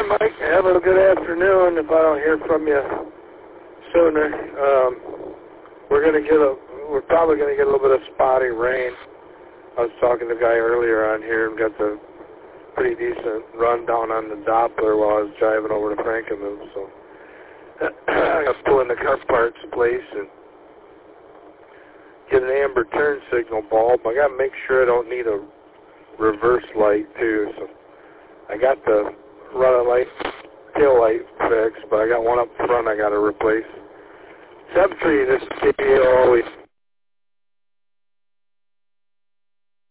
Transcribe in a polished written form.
Mike. Have a good afternoon. If I don't hear from you sooner, we're probably gonna get a little bit of spotty rain. I was talking to a guy earlier on here and got the pretty decent rundown on the Doppler while I was driving over to Frankenmuth. So I got to pull in the car parts place and get an amber turn signal bulb. I got to make sure I don't need a reverse light too. So I got the running light, tail light fixed, but I got one up front I got to replace. 7-3, this is KPO always.